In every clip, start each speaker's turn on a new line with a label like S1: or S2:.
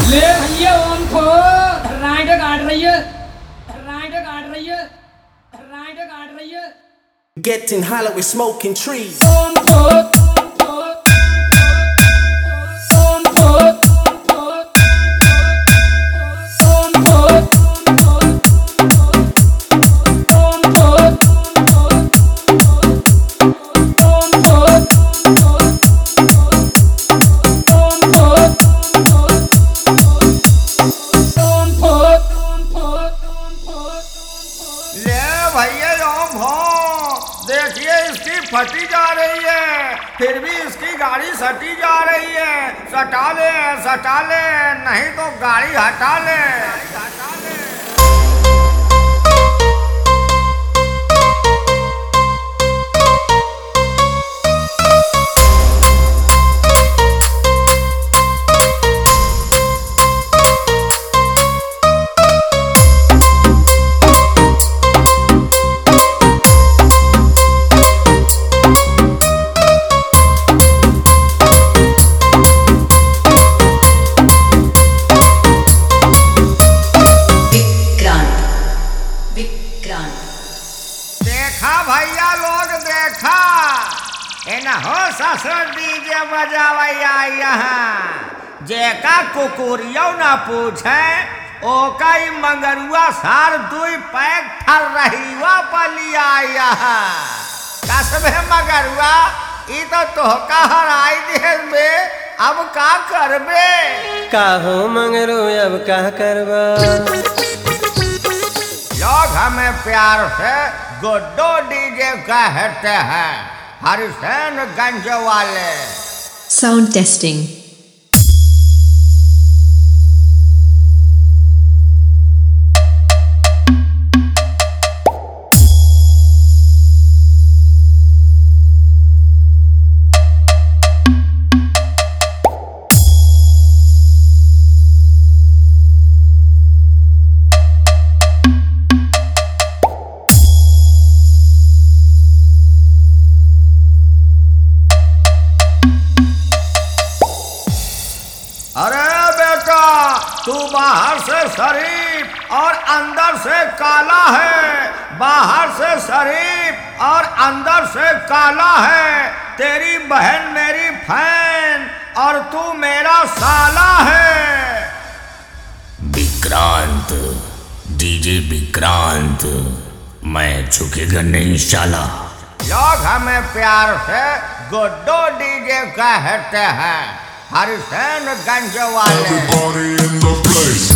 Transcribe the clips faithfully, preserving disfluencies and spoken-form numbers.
S1: ले भैया ओम को राइड काट रही है राइड काट रही है राइड काट रही है
S2: Getting hollow with smoking trees.
S1: ओम को
S3: देखिए इसकी फटी जा रही है, फिर भी इसकी गाड़ी सटी जा रही है। सटा ले सटा ले, नहीं तो गाड़ी हटा ले हटा ले। देखा भैया लोग देखा, इन हो ससुर डीजे बजावैया यहाँ जेका कुकुरियो न पूछे ओका ही मंगरुआ सार दुई पैक ठर रही वा पलिया यहाँ। कसबे मगरुआ ई तो तोहका हराई दे में, अब का करबे?
S4: काहो मंगरू अब का करबा?
S3: लोग हमें प्यार से गुड्डो डीजे कहते हैं, हरिशनगंज वाले।
S5: Sound testing.
S3: अरे बेटा, तू बाहर से शरीफ और अंदर से काला है, बाहर से शरीफ और अंदर से काला है। तेरी बहन मेरी फैन और तू मेरा साला है।
S6: विक्रांत, डीजे विक्रांत, मैं झुकेगा नहीं साला।
S3: लोग हमें प्यार से गुड्डो डीजे कहते हैं, हरिशनगंज वाले।
S7: Everybody in the place.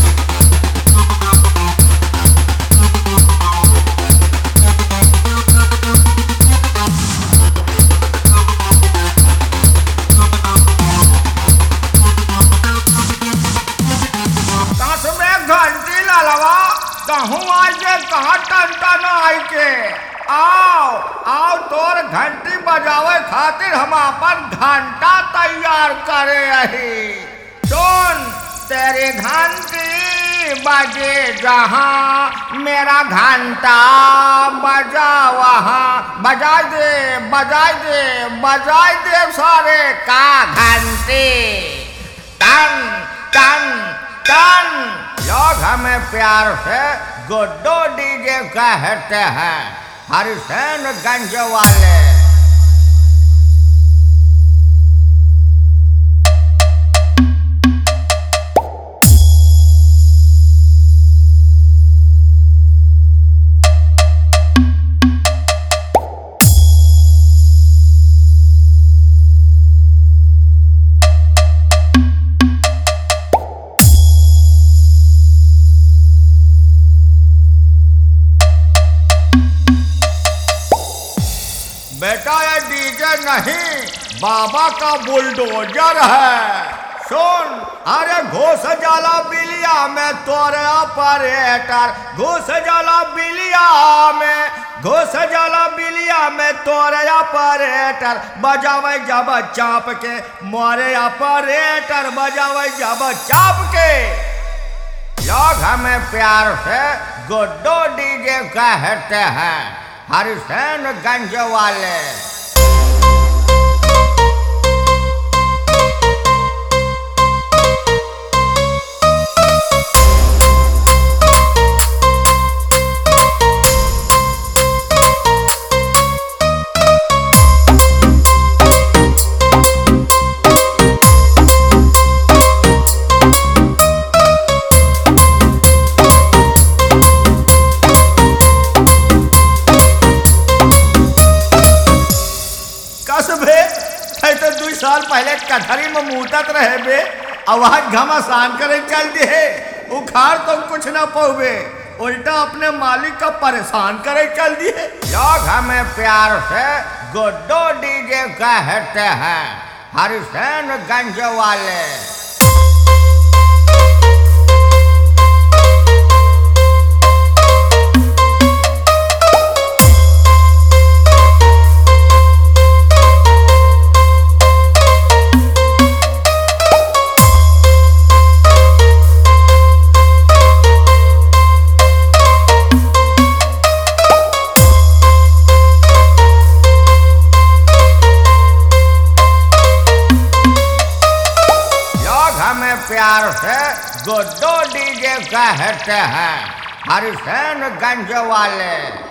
S3: दस में घंटी ललवा कहूँ आज के कहाँ टंटा न आई के। आओ आओ तोर घंटी बजावे खातिर हम अपन घंटा तैयार करे रही। सुन, तेरी घंटी बजे जहाँ, मेरा घंटा बजा वहाँ। बजा दे बजा दे बजा दे सारे का घंटी, टन टन टन। लोग हमें प्यार से गुड्डो डीजे कहते हैं, हरिशनगंज वाले। बेटा ये डीजे नहीं, बाबा का बुलडोजर है। सुन, अरे घुस जाला बिलिया में तोरे ऑपरेटर, घुस जाला बिलिया में, घुस जाला बिलिया में तोरे ऑपरेटर। बजावे जब चाप के मोरे ऑपरेटर, बजावे जब चाप के। लोग हमें प्यार से गुड्डो डीजे कहते हैं, हरिशनगंज वाले। साल पहले कथरी में मुतत रहे बे, आवाज घमासान करे चल दिए, उखाड़ तो कुछ ना पौबे, उल्टा अपने मालिक का परेशान करे चल दिए। लोग हमें प्यार से गुड्डो डीजे कहते हैं, हरिशनगंज वाले। प्यार से गुड्डो डीजे कहते हैं, हरिशनगंज वाले।